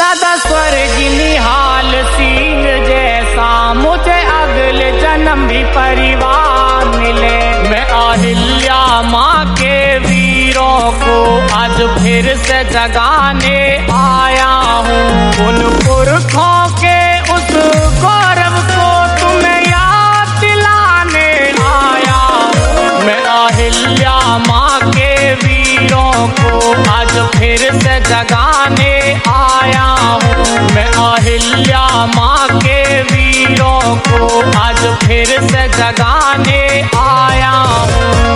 दादा स्वर्ग निहाल सिंह जैसा मुझे अगले जन्म भी परिवार मिले। मैं अहिल्या माँ के वीरों को आज फिर से जगाने आया हूँ। उन पुरखों के उस गौरव को तुम्हें याद दिलाने आया हूँ। मैं अहिल्या माँ के वीरों को आज फिर से जगाने आया हूँ। मैं अहिल्या माँ के वीरों को आज फिर से जगाने आया हूँ।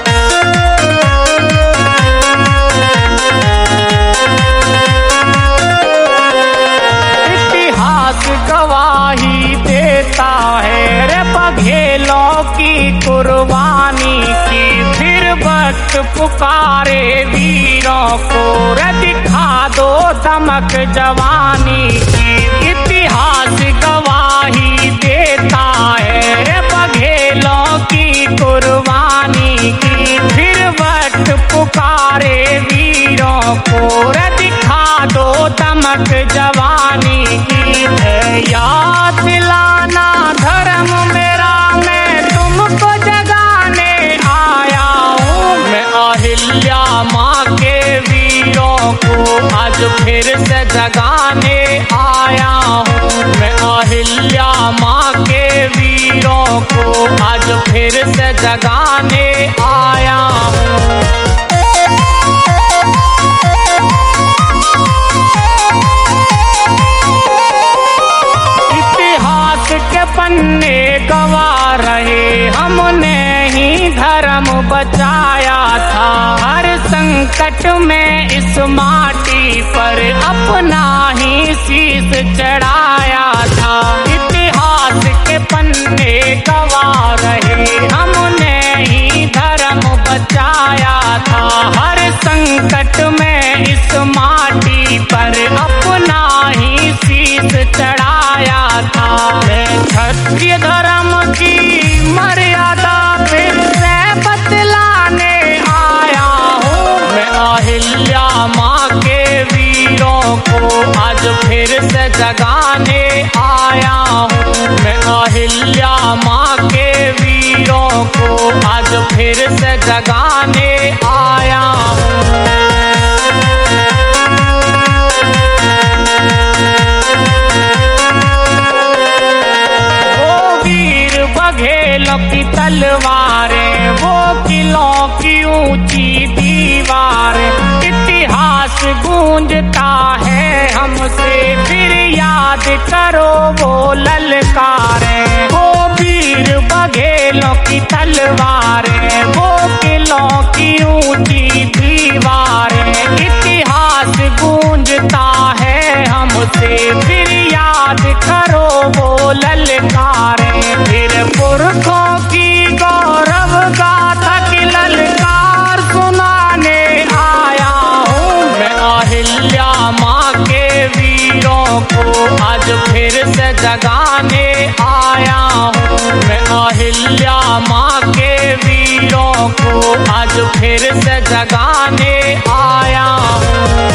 इतिहास गवाही देता है रे बघेलों की कुर्बानी की। फिर वक्त पुकारे वीरों को रे दिखा दो दमक जवानी की। इतिहास गवाही देता है रे बघेलों की कुर्बानी की। फिर वक्त पुकारे वीरों को रे दिखा दो दमक जवानी की। याद दिलाना धर्म मेरा, मैं तुमको जगाने आया हूँ। मैं अहिल्या माँ के वीरों को आज फिर से जगाने आया हूँ। मैं अहिल्या माँ के वीरों को आज फिर से जगाने आया हूँ। इतिहास के पन्ने गवा रहे हमने ही धर्म बचाया था। हर संकट में इस माटी पर अपना ही शीश चढ़ाया था। इतिहास के पन्ने गवा रहे हमने ही धर्म बचाया था। हर संकट में इस माटी पर अपना ही शीश चढ़ाया था। मैं क्षत्रिय धर्म की मर्यादा फिर से बतलाने आया हूँ। मैं अहिल्या माँ के वीरों को आज फिर से जगाने आया हूँ। मैं अहिल्या माँ के वीरों को आज फिर से जगाने आया हूँ। बघेलों की तलवारें, वो किलों की ऊंची दीवारें। इतिहास गूंजता है हमसे, फिर याद करो वो ललकारें। वो वीर बघेलों की तलवारें, वो किलों की ऊंची दीवारें। इतिहास गूंजता है हमसे, फिर याद करो वो ललकारें। फिर पुरखों की गौरव गाथा की ललकार सुनाने आया हूँ। मैं अहिल्या माँ के वीरों को आज फिर से जगाने आया हूँ। मैं अहिल्या माँ के वीरों को आज फिर से जगाने आया हूँ।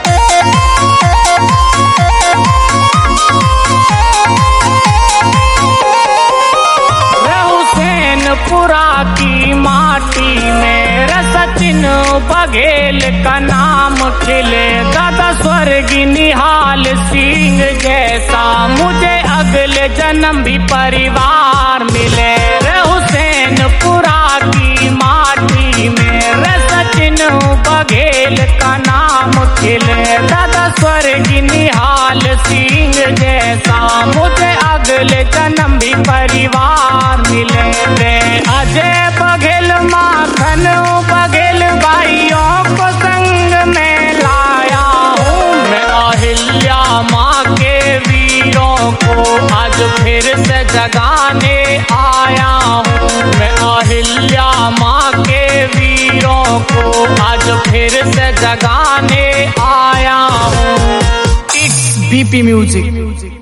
पुरा की माटी में सचिन बघेल का नाम खिले। दादा स्वर्ग निहाल सिंह जैसा मुझे अगले जन्म भी परिवार मिले। हुसैनपुरा की माटी में सचिन बघेल का नाम खिले। दादा स्वर्ग निहाल सिंह जैसा मुझे अगले जन्म भी परिवार मिले। अजय बघेल माखन बघेल भाइयों को संग में लाया हूँ। मैं अहिल्या माँ के वीरों को आज फिर से जगाने आया हूँ। मैं अहिल्या माँ के वीरों को आज फिर से जगाने आया हूँ। It's BP Music.